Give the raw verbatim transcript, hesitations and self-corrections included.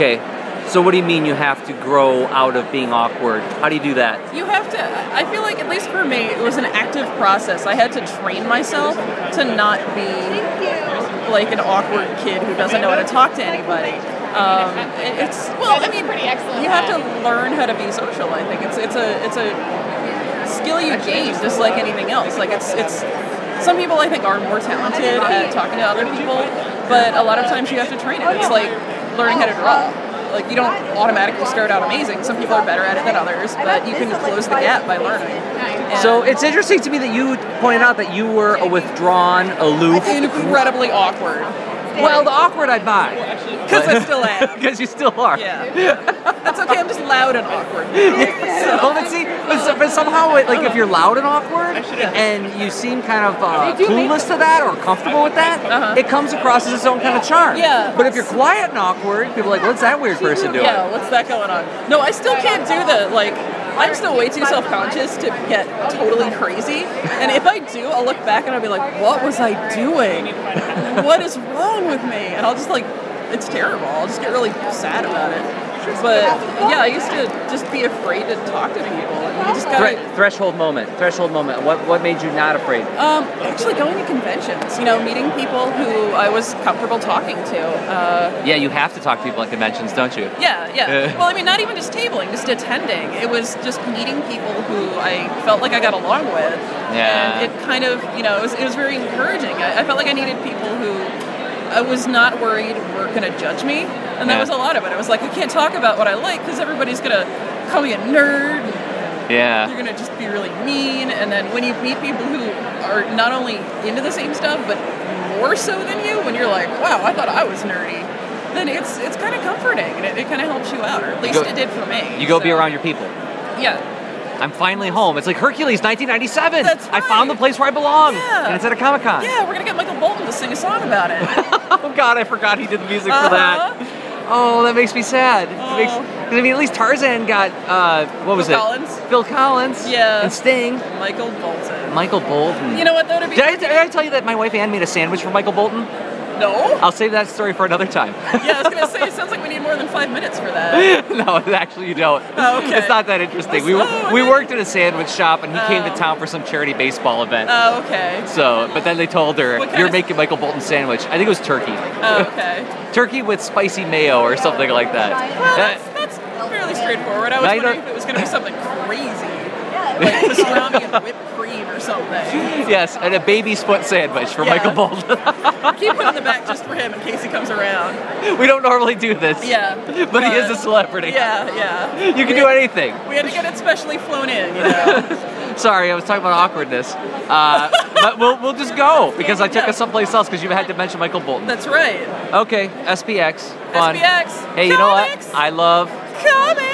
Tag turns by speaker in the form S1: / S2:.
S1: Okay, so what do you mean you have to grow out of being awkward? How do you do that?
S2: You have to, I feel like, at least for me, it was an active process. I had to train myself to not be like an awkward kid who doesn't know how to talk to anybody. Um, it, it's, well, I mean,
S3: pretty excellent.
S2: You have to learn how to be social, I think. It's it's a it's a skill you gain, just like anything else. Like, it's, it's, some people I think are more talented at talking to other people, but a lot of times you have to train it. It's like learning how to draw. Like, you don't automatically start out amazing. Some people are better at it than others, but you can close the gap by learning. And
S1: So it's interesting to me that you pointed out that you were a withdrawn, aloof.
S2: incredibly awkward.
S1: Well, the awkward I buy.
S2: Because I still am.
S1: Because you still are.
S2: Yeah. That's okay, I'm just loud and awkward.
S1: Well, but see, but, so, but somehow, it, like, if you're loud and awkward, and you seem kind of uh, clueless to that or comfortable with that,
S2: Uh-huh.
S1: it comes across as its own kind of charm.
S2: Yeah.
S1: But if you're quiet and awkward, people are like, what's that weird person doing?
S2: Yeah, what's that going on? No, I still can't do the, like, I'm still way too self-conscious to get totally crazy. And if I do, I'll look back and I'll be like, what was I doing? What is wrong with me? And I'll just, like, it's terrible. I'll just get really sad about it. But, yeah, I used to just be afraid to talk to people. And you just gotta...
S1: Thre- threshold moment. Threshold moment. What what made you not afraid?
S2: Um, actually going to conventions, you know, meeting people who I was comfortable talking to. Uh,
S1: Yeah, you have to talk to people at conventions, don't you?
S2: yeah, yeah.
S1: Uh.
S2: Well, I mean, not even just tabling, just attending. It was just meeting people who I felt like I got along with.
S1: Yeah.
S2: And it kind of, you know, it was, it was very encouraging. I, I felt like I needed people who I was not worried were going to judge me. And that
S1: Yeah.
S2: was a lot of it. I was like, I can't talk about what I like because everybody's going to call me a nerd.
S1: Yeah.
S2: You're gonna just be really mean, and then when you meet people who are not only into the same stuff, but more so than you, when you're like, wow, I thought I was nerdy, then it's it's kind of comforting, and it, it kind of helps you out, or at least
S1: go-
S2: it did for me.
S1: You go
S2: so,
S1: be around your people.
S2: Yeah.
S1: I'm finally home. It's like Hercules, nineteen ninety-seven.
S2: That's
S1: I found the
S2: right.
S1: place where I belong.
S2: Yeah.
S1: And it's at a Comic Con.
S2: Yeah, we're gonna get Michael Bolton to sing a song about it.
S1: Oh God, I forgot he did the music
S2: Uh-huh.
S1: for that. Oh, that makes me sad. It
S2: Oh.
S1: makes, 'cause, I mean, at least Tarzan got uh, what was
S2: Phil
S1: it?
S2: Collins.
S1: Phil Collins.
S2: Yeah.
S1: And Sting.
S2: Michael Bolton.
S1: Michael Bolton.
S2: You know what, though, to be
S1: Did I, did I tell you that my wife Ann made a sandwich for Michael Bolton?
S2: No?
S1: I'll save that story for another time.
S2: Yeah, I was gonna say, it sounds like we need more than five minutes for that.
S1: No, actually you don't.
S2: Oh, okay.
S1: It's not that interesting. We,
S2: Oh,
S1: we
S2: okay.
S1: worked at a sandwich shop and he came to
S2: Oh.
S1: town for some charity baseball event.
S2: Oh, okay.
S1: So, but then they told her,
S2: What kind
S1: you're
S2: of-
S1: making Michael Bolton sandwich. I think it was turkey.
S2: Oh, okay.
S1: Turkey with spicy mayo or something like that.
S2: Well, that's, that's fairly straightforward. I was
S1: Now you
S2: wondering
S1: don't-
S2: if it was going to be something crazy, like pastrami and whipped cream or something.
S1: Yes, and a baby's foot sandwich for
S2: Yeah.
S1: Michael Bolton.
S2: Keep one in the back just for him in case he comes around.
S1: We don't normally do this.
S2: Yeah.
S1: But he is a celebrity.
S2: Yeah, yeah.
S1: You can
S2: we
S1: do
S2: had,
S1: anything.
S2: We had to get it specially flown in, you know.
S1: Sorry, I was talking about awkwardness. Uh, but we'll, we'll just go because I took us someplace else because you had to mention Michael Bolton.
S2: That's right.
S1: Okay, S P X. Fun.
S2: S B X.
S1: Hey, you know what?
S2: Comics.
S1: I love
S2: Comics.